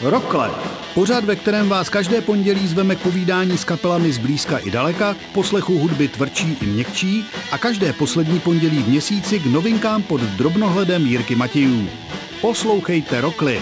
Rokle. Pořad, ve kterém vás každé pondělí zveme k povídání s kapelami z blízka i daleka, k poslechu hudby tvrdší i měkčí a každé poslední pondělí v měsíci k novinkám pod drobnohledem Jirky Matějů. Poslouchejte Rokly.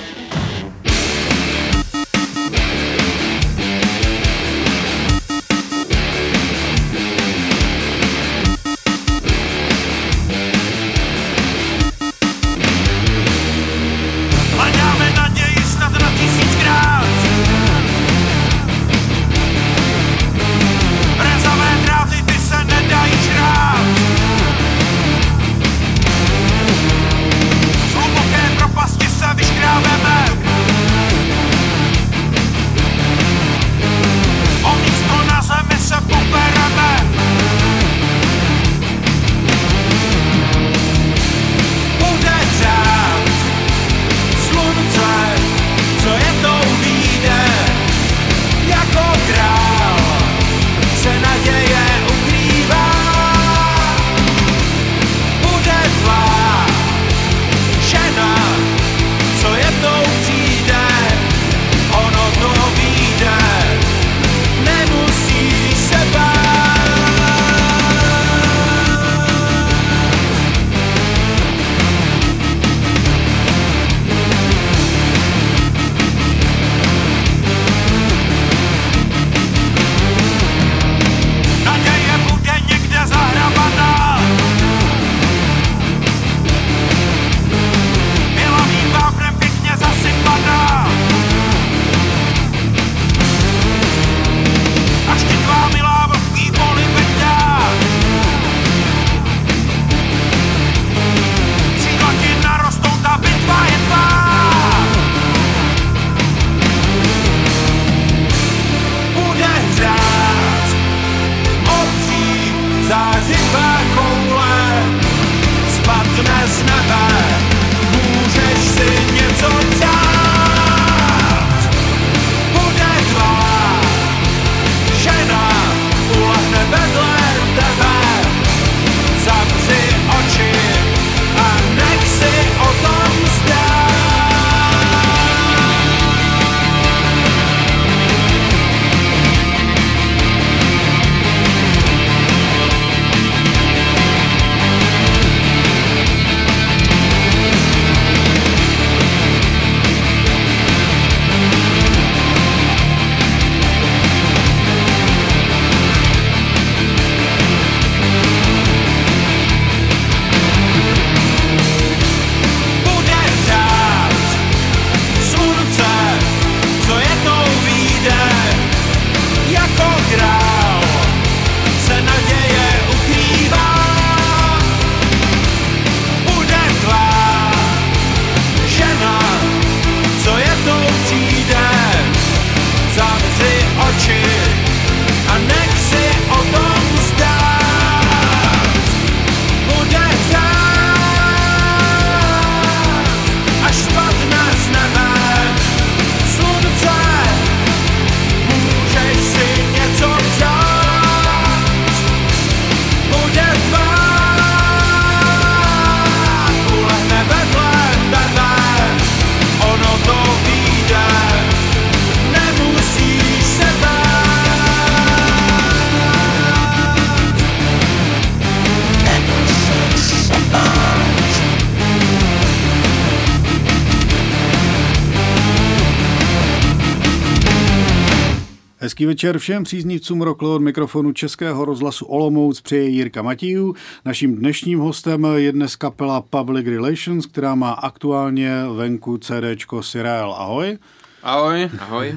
Hezký večer všem příznivcům Rokle, od mikrofonu Českého rozhlasu Olomouc přeje Jirka Matějů. Naším dnešním hostem je dnes kapela Public Relations, která má aktuálně venku CDčko Sirel. Ahoj. Ahoj. Ahoj.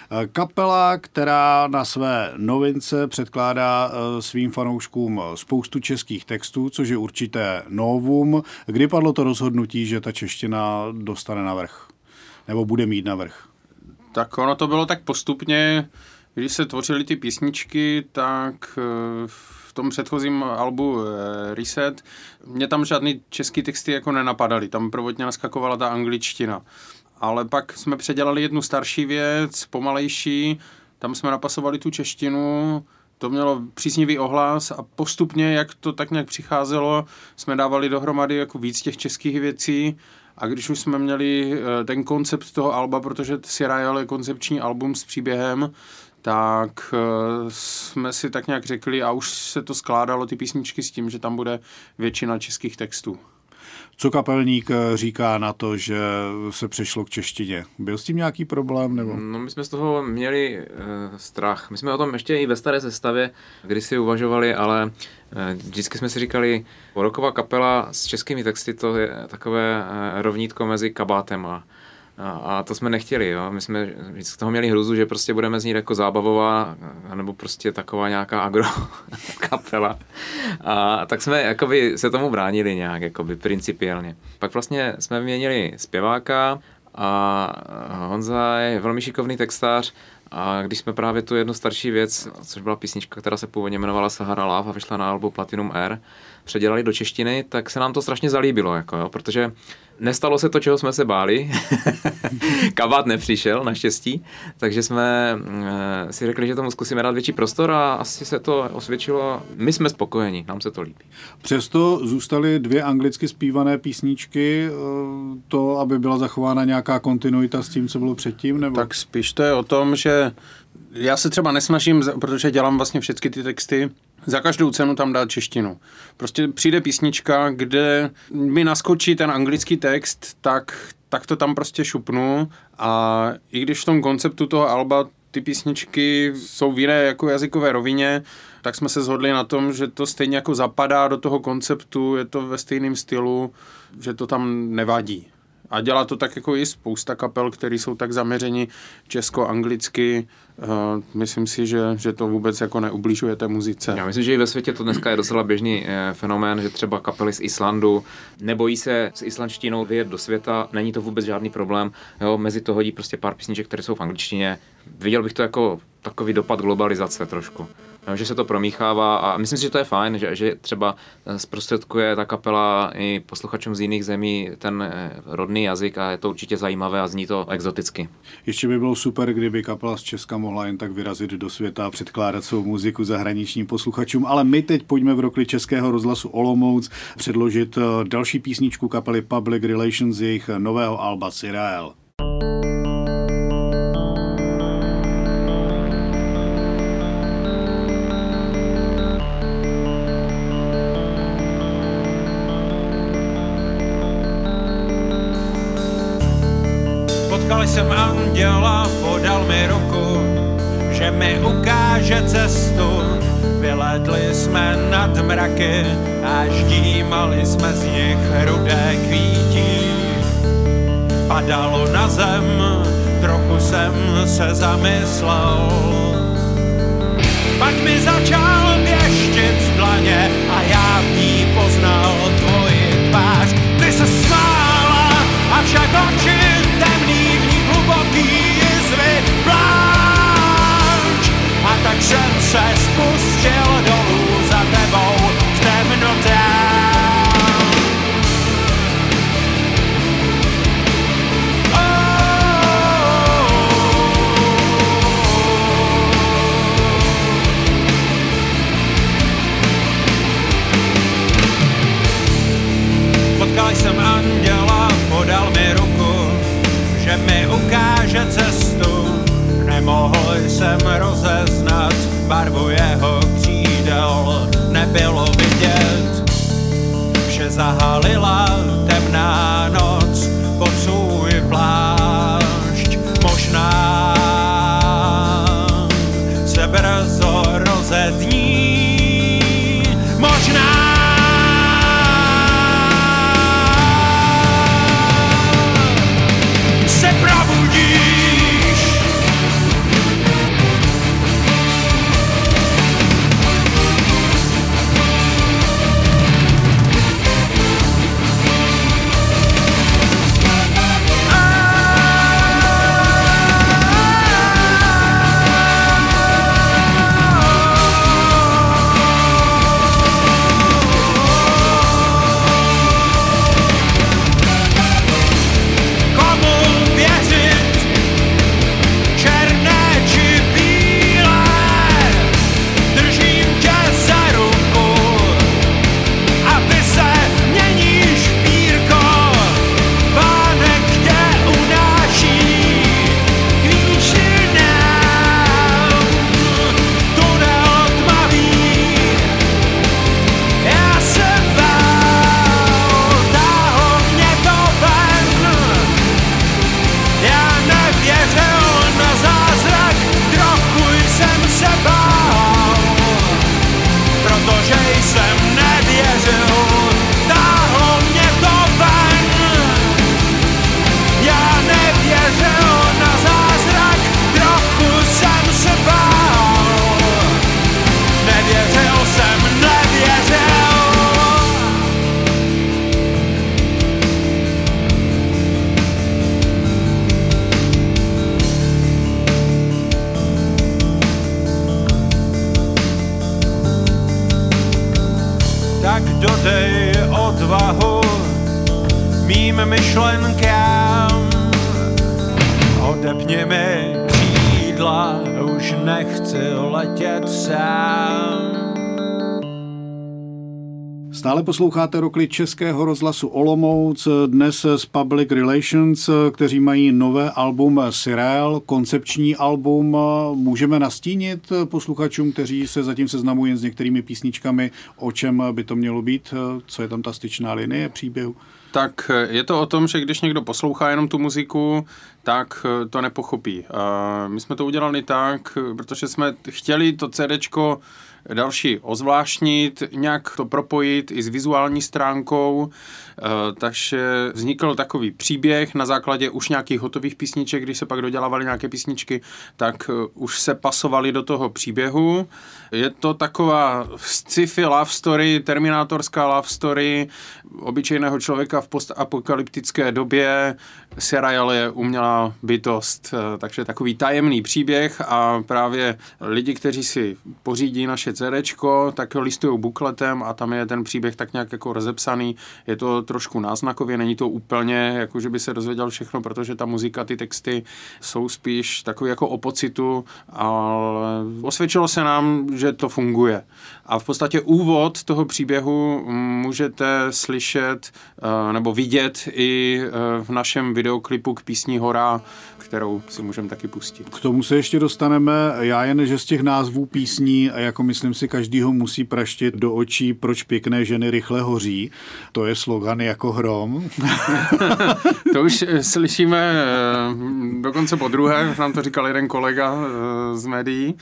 Kapela, která na své novince předkládá svým fanouškům spoustu českých textů, což je určité novum. Kdy padlo to rozhodnutí, že ta čeština dostane navrch? Nebo bude mít navrch? Tak ono to bylo tak postupně. Když se tvořily ty písničky, tak v tom předchozím albu Reset mě tam žádný český texty jako nenapadaly. Tam prvotně naskakovala ta angličtina. Ale pak jsme předělali jednu starší věc, pomalejší, tam jsme napasovali tu češtinu, to mělo příznivý ohlas a postupně, jak to tak nějak přicházelo, jsme dávali dohromady jako víc těch českých věcí A když už jsme měli ten koncept toho alba, protože Sirael je koncepční album s příběhem, tak jsme si tak nějak řekli a už se to skládalo ty písničky s tím, že tam bude většina českých textů. Co kapelník říká na to, že se přešlo k češtině? Byl s tím nějaký problém? Nebo? No, my jsme z toho měli strach. My jsme o tom ještě i ve staré sestavě kdysi uvažovali, ale vždycky jsme si říkali, rocková kapela s českými texty, to je takové rovnítko mezi kabátem a to jsme nechtěli, jo. My jsme z toho měli hruzu, že prostě budeme znít jako zábavová, nebo prostě taková nějaká agro kapela. A tak jsme jakoby se tomu bránili nějak, jakoby principiálně. Pak vlastně jsme vyměnili zpěváka a Honza je velmi šikovný textář a když jsme právě tu jednu starší věc, což byla písnička, která se původně jmenovala Sahara Love a vyšla na albu Platinum Air, předělali do češtiny, tak se nám to strašně zalíbilo, jako jo, protože nestalo se to, čeho jsme se báli. Kabát nepřišel, naštěstí, takže jsme si řekli, že tomu zkusíme dát větší prostor a asi se to osvědčilo. My jsme spokojeni, nám se to líbí. Přesto zůstaly 2 anglicky zpívané písničky, to, aby byla zachována nějaká kontinuita s tím, co bylo předtím? Nebo? Tak spíš to je o tom, že já se třeba nesnažím, protože dělám vlastně všechny ty texty, za každou cenu tam dát češtinu. Prostě přijde písnička, kde mi naskočí ten anglický text, tak to tam prostě šupnu a i když v tom konceptu toho alba ty písničky jsou v jiné jako jazykové rovině, tak jsme se shodli na tom, že to stejně jako zapadá do toho konceptu, je to ve stejném stylu, že to tam nevadí. A dělá to tak jako i spousta kapel, které jsou tak zaměřeni česko-anglicky. Myslím si, že to vůbec jako neubližuje té muzice. Já myslím, že i ve světě to dneska je docela běžný fenomén, že třeba kapely z Islandu nebojí se s islandštinou vyjet do světa, není to vůbec žádný problém. Jo, mezi to hodí prostě pár písniček, které jsou v angličtině. Viděl bych to jako takový dopad globalizace trošku. No, že se to promíchává a myslím si, že to je fajn, že třeba zprostředkuje ta kapela i posluchačům z jiných zemí ten rodný jazyk a je to určitě zajímavé a zní to exoticky. Ještě by bylo super, kdyby kapela z Česka mohla jen tak vyrazit do světa a předkládat svou muziku zahraničním posluchačům, ale my teď pojďme v rokli Českého rozhlasu Olomouc předložit další písničku kapely Public Relations z jejich nového alba Sirael. Potkal jsem anděla, podal mi ruku, že mi ukáže cestu. Vylétli jsme nad mraky a ždímali jsme z nich rudé kvítí. Padalo na zem, trochu jsem se zamyslel. Pak mi začal věštit z dlaně a já v ní poznal tvoji tvář. Ty se smála, avšak oči temný, v ní hluboký jizvy pláč. A tak jsem se spustil dolů za tebou v temnotách. Potkal jsem anděla, podal mi ruku, že mi ukáže cestu. Nemohl jsem rozeznat barvu jeho křídel, nebylo vidět. Vše zahalila temná noc pod svůj plášť. Možná se brzo rozední, možná se probudíš. odvahu mým myšlenkám. Odepni mi křídla, už nechci letět sám. Stále posloucháte Roklit Českého rozhlasu Olomouc, dnes z Public Relations, kteří mají nové album Sirel, koncepční album. Můžeme nastínit posluchačům, kteří se zatím seznamují s některými písničkami, o čem by to mělo být, co je tam ta styčná linie příběhu? Tak je to o tom, že když někdo poslouchá jenom tu muziku, tak to nepochopí. My jsme to udělali tak, protože jsme chtěli to CDčko další ozvláštnit, nějak to propojit i s vizuální stránkou, takže vznikl takový příběh na základě už nějakých hotových písniček, když se pak dodělávaly nějaké písničky, tak už se pasovaly do toho příběhu. Je to taková sci-fi love story, terminátorská love story obyčejného člověka v postapokalyptické době. Serail je umělá bytost, takže takový tajemný příběh a právě lidi, kteří si pořídí naše CDčko, tak listují bukletem a tam je ten příběh tak nějak jako rozepsaný. Je to trošku náznakově, není to úplně, jako že by se dozvěděl všechno, protože ta muzika, ty texty jsou spíš takový jako o pocitu, ale osvědčilo se nám, že to funguje. A v podstatě úvod toho příběhu můžete slyšet nebo vidět i v našem videoklipu k písni Hora, kterou si můžeme taky pustit. K tomu se ještě dostaneme. Já jen, že z těch názvů písní, jako myslím si, každýho musí praštit do očí, proč pěkné ženy rychle hoří. To je slogan jako hrom. To už slyšíme dokonce po druhé, nám to říkal jeden kolega z médií.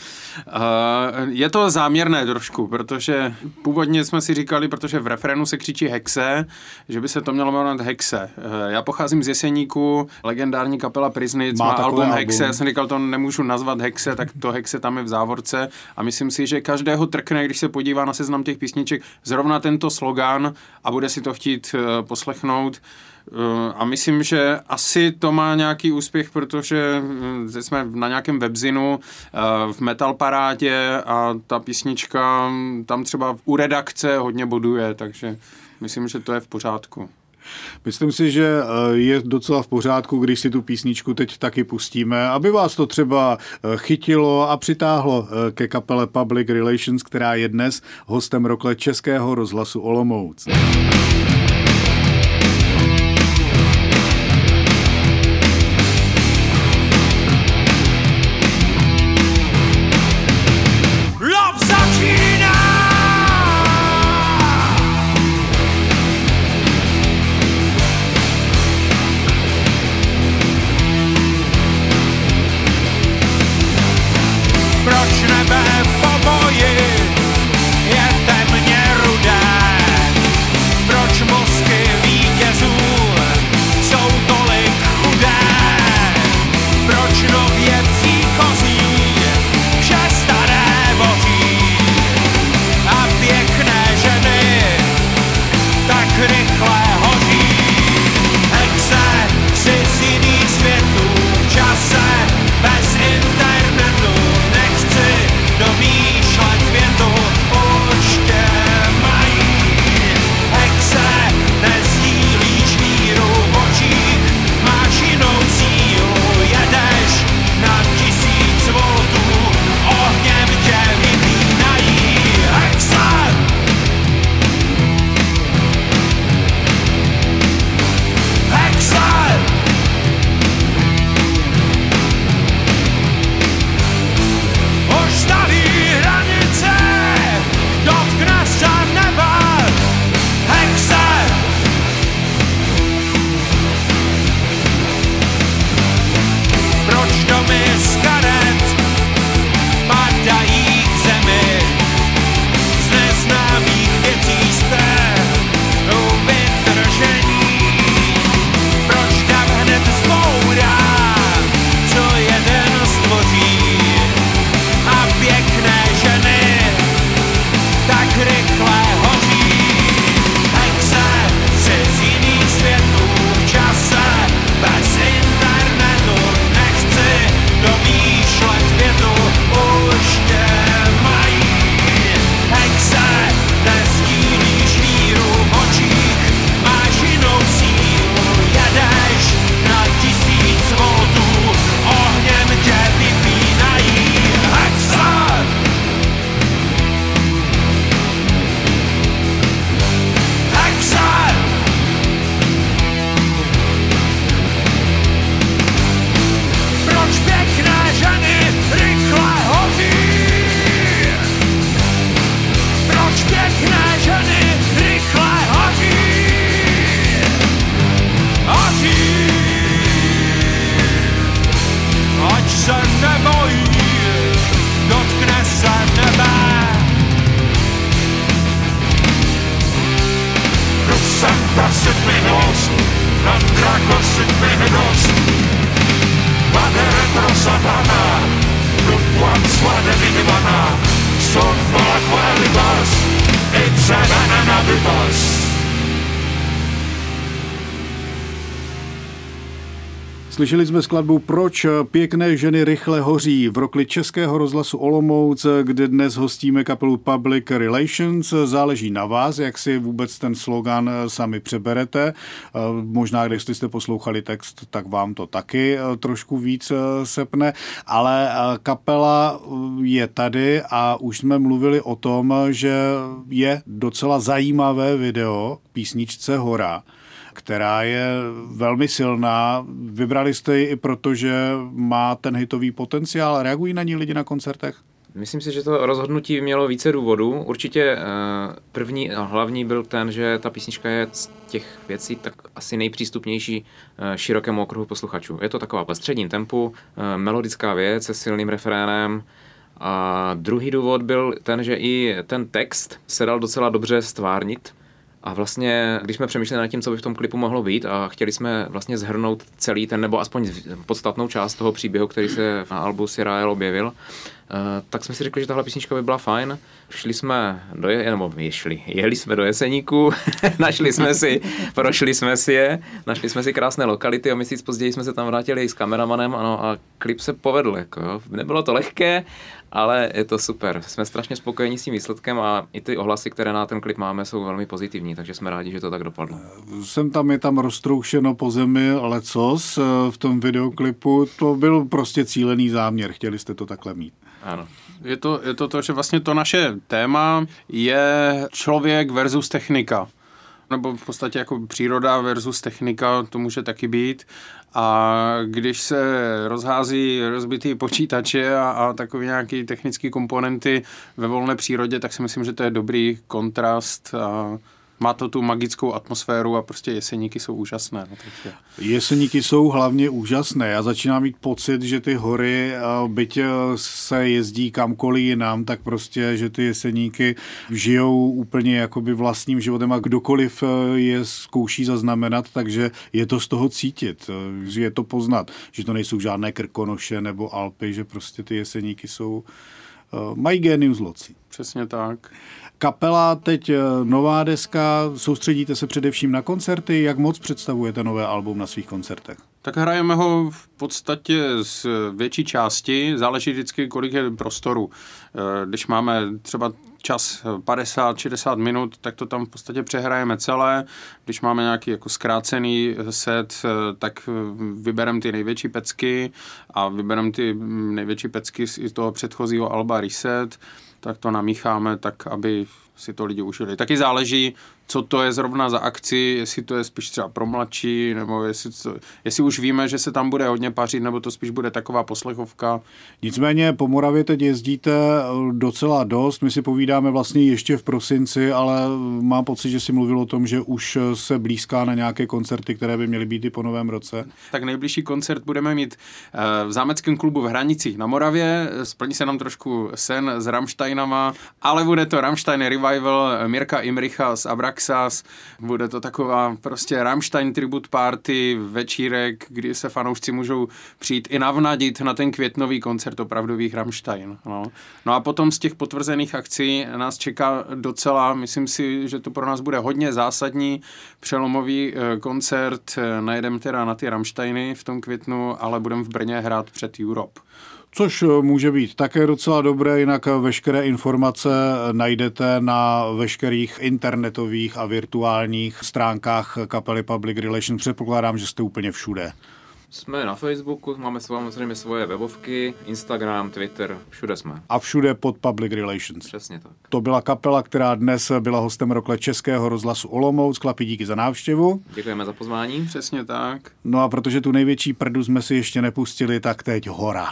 Je to záměrné trošku, protože původně jsme si říkali, protože v refrénu se křičí Hexe, že by se to mělo jmenovat Hexe. Já pocházím z Jeseníku, legendární kapela Prisnic má album Hexe. Já jsem říkal, to nemůžu nazvat Hexe, tak to Hexe tam je v závorce a myslím si, že každého trkne, když se podívá na seznam těch písniček, zrovna tento slogan a bude si to chtít poslechnout. A myslím, že asi to má nějaký úspěch, protože jsme na nějakém webzinu v Metal Parádě a ta písnička tam třeba u redakce hodně boduje, takže myslím, že to je v pořádku. Myslím si, že je docela v pořádku, když si tu písničku teď taky pustíme, aby vás to třeba chytilo a přitáhlo ke kapele Public Relations, která je dnes hostem Roklit Českého rozhlasu Olomouc. Bez internetu nechci do mý se nebojí, dotkne se nebe. Santa sit mi nos, non draco sit mi nos. Vade retro satana, non quam suade minimana. Son vola qualibas, et sedana nabibas. Slyšeli jsme skladbu Proč pěkné ženy rychle hoří v rokli Českého rozhlasu Olomouc, kde dnes hostíme kapelu Public Relations. Záleží na vás, jak si vůbec ten slogan sami přeberete. Možná, když jste poslouchali text, tak vám to taky trošku víc sepne, ale kapela je tady a už jsme mluvili o tom, že je docela zajímavé video písničce Hora, která je velmi silná. Vybrali jste ji i proto, že má ten hitový potenciál. Reagují na ní lidi na koncertech? Myslím si, že to rozhodnutí mělo více důvodů. Určitě první a hlavní byl ten, že ta písnička je z těch věcí tak asi nejpřístupnější širokému okruhu posluchačů. Je to taková ve středním tempu, melodická věc se silným refrénem. A druhý důvod byl ten, že i ten text se dal docela dobře stvárnit. A vlastně, když jsme přemýšleli nad tím, co by v tom klipu mohlo být a chtěli jsme vlastně zhrnout celý ten, nebo aspoň podstatnou část toho příběhu, který se na albu Sirael objevil, tak jsme si řekli, že tahle písnička by byla fajn. Jeli jsme do Jeseníku, prošli jsme si je, našli jsme si krásné lokality a měsíc později jsme se tam vrátili s kameramanem a klip se povedl. Jako, jo. Nebylo to lehké, ale je to super. Jsme strašně spokojení s tím výsledkem a i ty ohlasy, které na ten klip máme, jsou velmi pozitivní, takže jsme rádi, že to tak dopadlo. Je tam roztroušeno po zemi lecos v tom videoklipu. To byl prostě cílený záměr, chtěli jste to takhle mít. Ano. Je to, že vlastně to naše téma je člověk versus technika. Nebo v podstatě jako příroda versus technika, to může taky být. A když se rozhází rozbitý počítače a takové nějaké technické komponenty ve volné přírodě, tak si myslím, že to je dobrý kontrast a má to tu magickou atmosféru a prostě Jeseníky jsou úžasné. No, takže. Jeseníky jsou hlavně úžasné. Já začínám mít pocit, že ty hory, byť se jezdí kamkoliv jinam, tak prostě, že ty Jeseníky žijou úplně jakoby vlastním životem a kdokoliv je zkouší zaznamenat, takže je to z toho cítit, že je to poznat, že to nejsou žádné Krkonoše nebo Alpy, že prostě ty Jeseníky jsou, mají génius loci. Přesně tak. Kapela, teď nová deska, soustředíte se především na koncerty, jak moc představujete nové album na svých koncertech? Tak hrajeme ho v podstatě z větší části, záleží vždycky, kolik je prostoru. Když máme třeba čas 50-60 minut, tak to tam v podstatě přehrajeme celé. Když máme nějaký jako zkrácený set, tak vybereme ty největší pecky a vybereme ty největší pecky z toho předchozího alba Reset, tak to namícháme tak, aby si to lidi užili. Taky záleží, co to je zrovna za akci, jestli to je spíš třeba pro mladší, nebo jestli už víme, že se tam bude hodně pařit, nebo to spíš bude taková poslechovka. Nicméně po Moravě teď jezdíte docela dost, my si povídáme vlastně ještě v prosinci, ale mám pocit, že si mluvil o tom, že už se blízká na nějaké koncerty, které by měly být i po novém roce. Tak nejbližší koncert budeme mít v Zámeckém klubu v Hranicích na Moravě, splní se nám trošku sen s Rammsteinama, ale bude to Rammstein Revival Mirka Imricha z Abraxas, bude to taková prostě Rammstein tribute party, večírek, kdy se fanoušci můžou přijít i navnadit na ten květnový koncert opravdových Rammstein. No a potom z těch potvrzených akcí nás čeká docela, myslím si, že to pro nás bude hodně zásadní přelomový koncert, najedeme teda na ty Rammsteiny v tom květnu, ale budeme v Brně hrát před Europe. Což může být také docela dobré, jinak veškeré informace najdete na veškerých internetových a virtuálních stránkách kapely Public Relations. Předpokládám, že jste úplně všude. Jsme na Facebooku, máme samozřejmě svoje webovky, Instagram, Twitter, všude jsme. A všude pod Public Relations. Přesně tak. To byla kapela, která dnes byla hostem rokle Českého rozhlasu Olomouc. Chlapi, díky za návštěvu. Děkujeme za pozvání. Přesně tak. No a protože tu největší prdu jsme si ještě nepustili, tak teď Hora.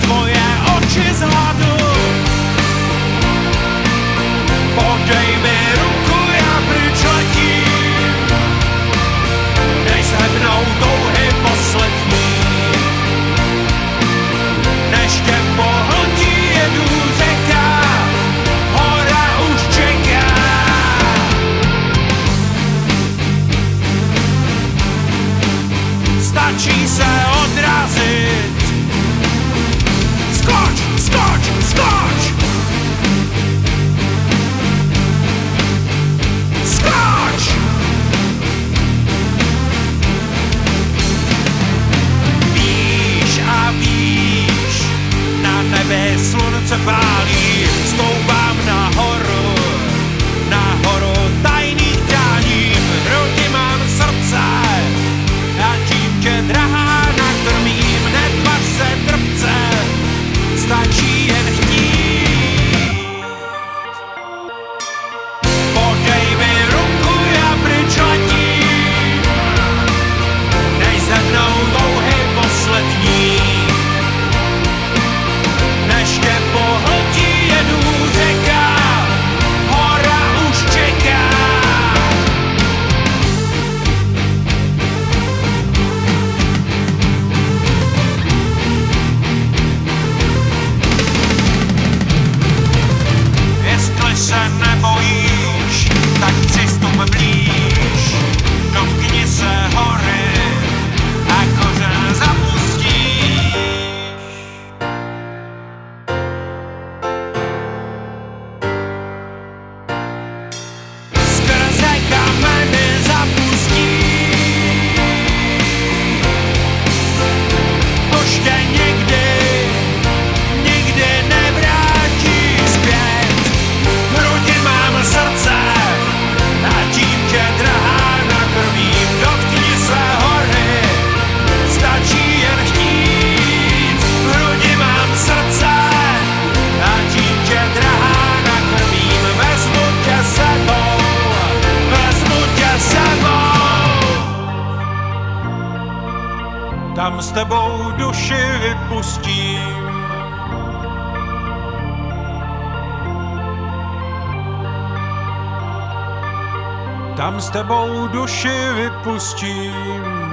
tvoje oči z hladu. Podej mi ruku, já pryč letím, než zhebnou touhy poslední, než tě pohltí jedu řeka, hora už čeká. Stačí se odrazit. Skoč, skoč, skoč! Skoč! Víš a víš, na nebe slunce pálí, stoupám nahoru tajných přání, v hrudi mám srdce a tím tě drahá nakrmím, netvař se trpce, stačí jen chtít. Podej mi ruku, já pryč letím, než se mnou touhy poslední, než tě pohltí jedu řeka, hora už čeká. Jestli se nebojíš, tak přistup blíž, dotkni se hory a kořen zapustíš. Skrze kameny zapustíš, už tě nikdy nevrátí zpět. V hrudi mám srdce a tím tě drahá nakrmím, dotkni se hory, stačí jen chtít. V hrudi mám srdce a tím tě drahá nakrmím, vezmu tě sebou, vezmu tě sebou. Tam s tebou duši vypustím. Tam s tebou duši vypustím.